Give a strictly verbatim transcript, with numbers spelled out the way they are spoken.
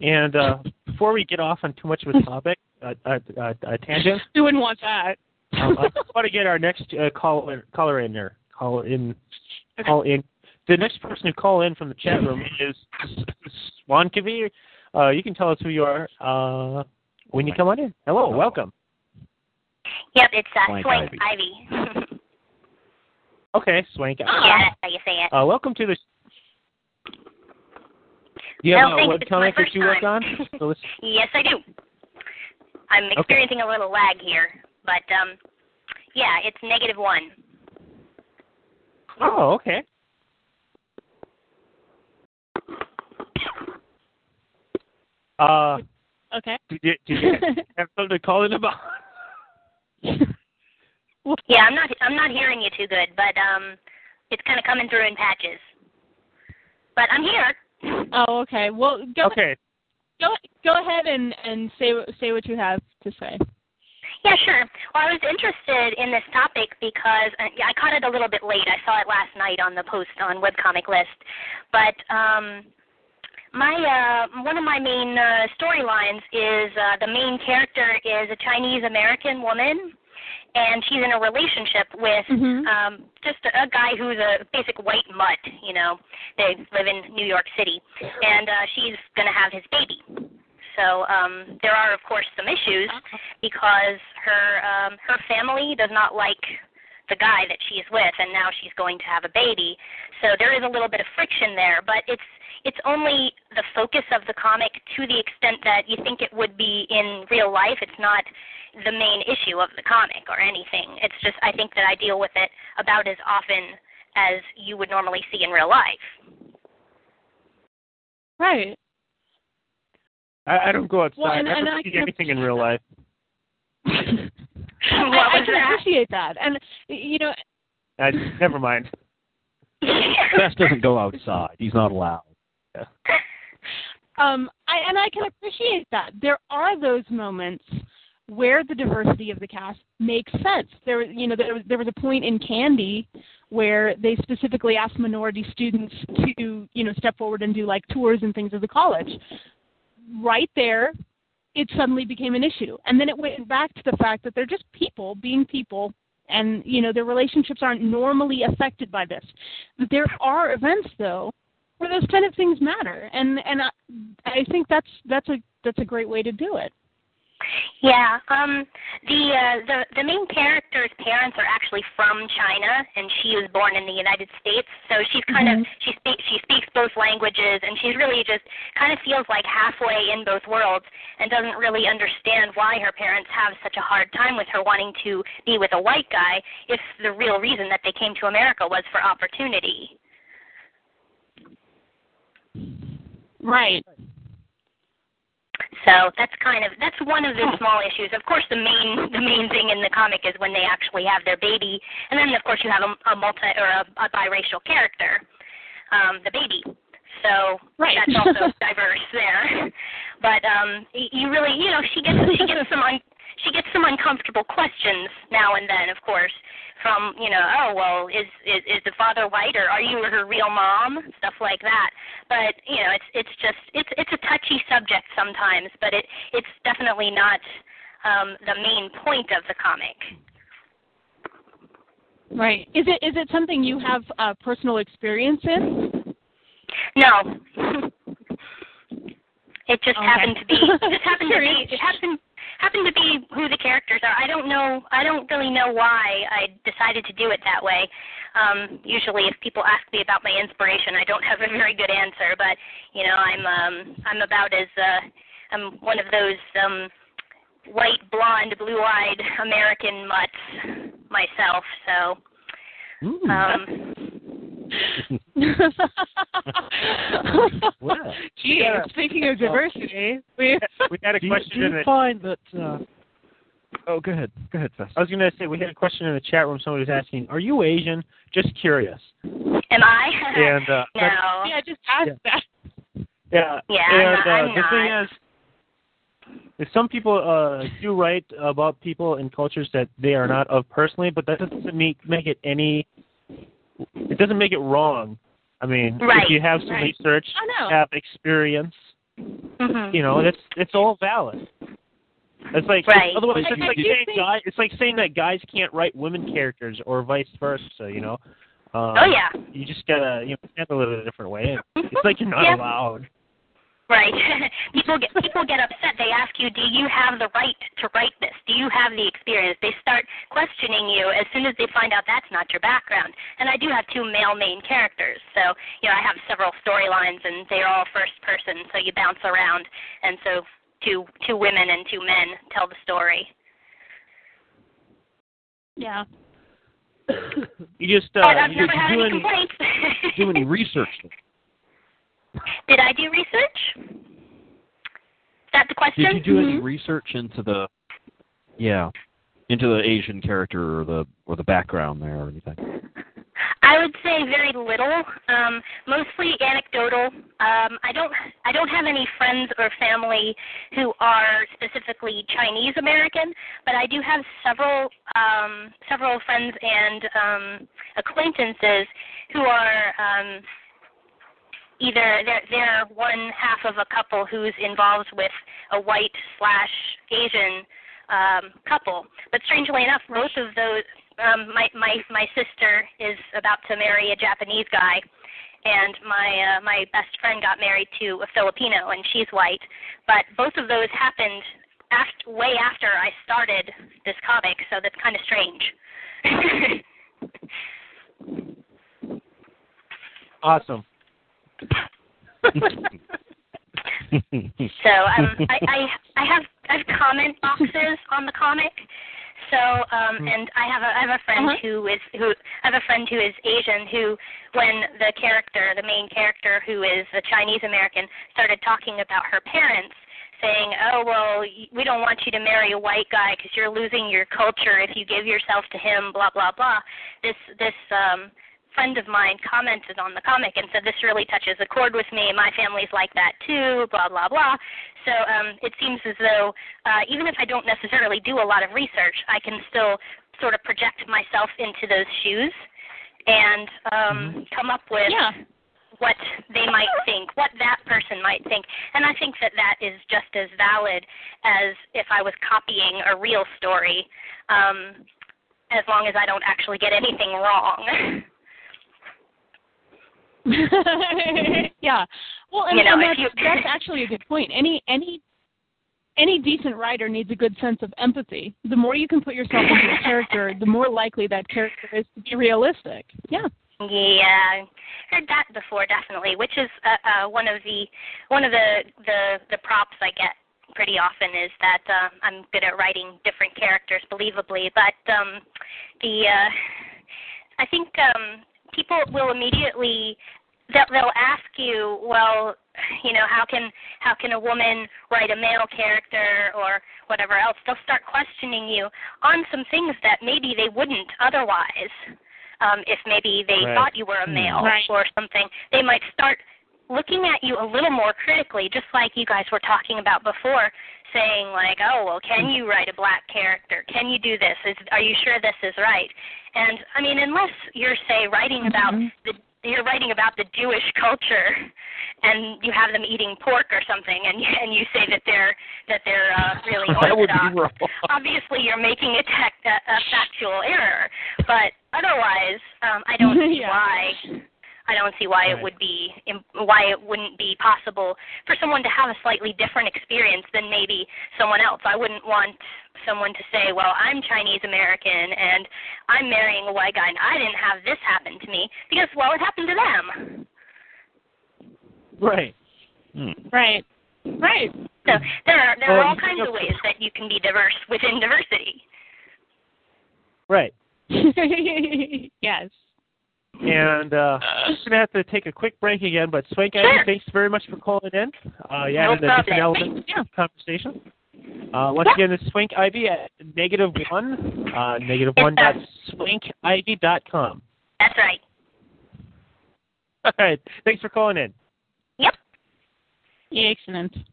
And uh, before we get off on too much of a topic, uh, uh, uh, uh, tangent, you wouldn't want that. um, I want to get our next uh, caller, caller in there. Call in. Okay. Call in. The next person to call in from the chat room is Swan Kavir. Uh, you can tell us who you are uh, when you come on in. Hello, welcome. Yep, it's uh, Swank Swank Ivy. Ivy. Okay, Swank. Yeah, that's how you say it. Uh, welcome to the. Do you No, have thanks, a it's my webcomic that first you work on? time. So let's- Yes, I do. I'm experiencing a little lag here, but um, yeah, it's negative one. Oh, okay. Uh, Okay. did you, did you have something to call in about? Yeah, I'm not I'm not hearing you too good, but um, it's kind of coming through in patches. But I'm here. Oh, okay. Well, go Okay. go go ahead and and say say what you have to say. Yeah, sure. Well, I was interested in this topic because uh, yeah, I caught it a little bit late. I saw it last night on the post on Webcomic List, but um, my uh, one of my main uh, storylines is uh, the main character is a Chinese American woman, and she's in a relationship with Mm-hmm. um, just a, a guy who's a basic white mutt. You know, they live in New York City, and uh, she's going to have his baby. So um, there are, of course, some issues because her um, her family does not like the guy that she's with, and now she's going to have a baby. So there is a little bit of friction there, but it's it's only the focus of the comic to the extent that you think it would be in real life. It's not the main issue of the comic or anything. It's just I think that I deal with it about as often as you would normally see in real life. Right. I, I don't go outside. Well, and- I and never I see can- anything in real life. I, What I was can that? appreciate that, and you know, I, never mind. Best doesn't go outside. He's not allowed. Yeah. um, I and I can appreciate that. There are those moments where the diversity of the cast makes sense. There, you know, there was there was a point in Candy where they specifically asked minority students to, you know, step forward and do like tours and things of the college. Right there, it suddenly became an issue. And then it went back to the fact that they're just people being people, and, you know, their relationships aren't normally affected by this. There are events, though, where those kind of things matter. And and I, I think that's that's a that's a great way to do it. Yeah, um, the uh, the the main character's parents are actually from China, and she was born in the United States. So she's kind Mhm. of she speaks she speaks both languages, and she's really just kind of feels like halfway in both worlds, and doesn't really understand why her parents have such a hard time with her wanting to be with a white guy, if the real reason that they came to America was for opportunity. Right. So that's kind of that's one of the small issues. Of course, the main the main thing in the comic is when they actually have their baby, and then of course you have a, a multi or a, a biracial character, um, the baby. So Right. that's also diverse there. But um, y- you really, you know, she gets she gets some un, she gets some uncomfortable questions now and then, of course, from, you know, oh, well, is, is is the father white, or are you her real mom, stuff like that. But, you know, it's it's just, it's it's a touchy subject sometimes, but it it's definitely not um, the main point of the comic. Right. Is it is it something you have uh, personal experience in? No. It just Okay. happened to be, it just happened to be, Curious. it happened happened to be who the characters are. I don't know, I don't really know why I decided to do it that way. Um, usually if people ask me about my inspiration, I don't have a very good answer, but, you know, I'm, um, I'm about as, uh, I'm one of those, um, white, blonde, blue-eyed American mutts myself, so, Ooh. um, Well, Gee, yeah. speaking of diversity, we We had a do you, question do in you the. find that... Uh... Oh, go ahead. Go ahead, Fess. I was going to say we had a question in the chat room. Somebody was asking, "Are you Asian?" Just curious. am I? And uh, no. yeah, just ask Yeah. that. yeah, Yeah, and I'm not- uh, I'm the thing not. is, is some people uh, do write about people in cultures that they are not of personally, but that doesn't make make it any. It doesn't make it wrong. I mean, Right, if you have some right. research, I know. have experience, Mm-hmm. You know, that's it's all valid. It's like Right. otherwise I- it's I like do saying think- guy, it's like saying that guys can't write women characters or vice versa. You know. Um, Oh, yeah. You just gotta you know handle it a different way. It's like you're not Yeah. allowed. Right. people get people get upset. They ask you, "Do you have the right to write this? Do you have the experience?" They start questioning you as soon as they find out that's not your background. And I do have two male main characters, so you know I have several storylines, and they're all first person, so you bounce around. And so two two women and two men tell the story. Yeah. You just uh, But I've you never just had do any any, complaints. Do any research? Did I do research? Is that the question? Did you do any Mhm. research into the, yeah, into the Asian character or the or the background there or anything? I would say very little, um, mostly anecdotal. Um, I don't I don't have any friends or family who are specifically Chinese American, but I do have several um, several friends and um, acquaintances who are um, either they're, they're one half of a couple who's involved with a white slash Asian um, couple. But strangely enough, both of those, um, my, my, my sister is about to marry a Japanese guy, and my, uh, my best friend got married to a Filipino, and she's white. But both of those happened after, way after I started this comic, so that's kind of strange. awesome. So um, I, I I have I have comment boxes on the comic. So um, and I have a I have a friend Uh-huh. who is who I have a friend who is Asian who, when the character the main character who is a Chinese American started talking about her parents, saying, oh well, we don't want you to marry a white guy because you're losing your culture if you give yourself to him, blah blah blah. This this um. friend of mine commented on the comic and said, this really touches a chord with me. My family's like that too, blah, blah, blah. So um, it seems as though uh, even if I don't necessarily do a lot of research, I can still sort of project myself into those shoes and um, mm-hmm. come up with yeah. what they might think, what that person might think. And I think that that is just as valid as if I was copying a real story, um, as long as I don't actually get anything wrong. Yeah. Well, and, You know, and if that's, you- that's actually a good point. Any any any decent writer needs a good sense of empathy. The more you can put yourself into a character, the more likely that character is to be realistic. Yeah. Yeah, heard that before, definitely. Which is uh, uh, one of the one of the, the the props I get pretty often is that uh, I'm good at writing different characters believably. But um, the uh, I think um, people will immediately they'll, they'll ask you, well, you know, how can how can a woman write a male character or whatever else? They'll start questioning you on some things that maybe they wouldn't otherwise. Um, if maybe they Right. thought you were a male Right. or something, they might start looking at you a little more critically, just like you guys were talking about before, saying like, oh, well, can you write a black character? Can you do this? Is, are you sure this is right? And, I mean, unless you're, say, writing about Mhm. the you're writing about the Jewish culture, and you have them eating pork or something, and you, and you say that they're that they're uh, really That would be orthodox. wrong. Obviously, you're making a, tech, a, a factual error, but otherwise, um, I don't see Yeah. why. I don't see why Right. it would be why it wouldn't be possible for someone to have a slightly different experience than maybe someone else. I wouldn't want someone to say, well, I'm Chinese American and I'm marrying a white guy and I didn't have this happen to me because, well, it happened to them. Right. Hmm. Right. Right. So there are there are Well, all kinds of ways that you can be diverse within diversity. Right. Yes. And uh, I'm just going to have to take a quick break again, but Swank, Sure. Ivy, thanks very much for calling in. Uh, you No added a different problem. element Yeah. to the conversation. Uh, once again, this is Swank Ivy at negative one, uh, negative one dot swank ivy dot com. That's right. All right. Thanks for calling in. Yep. Excellent.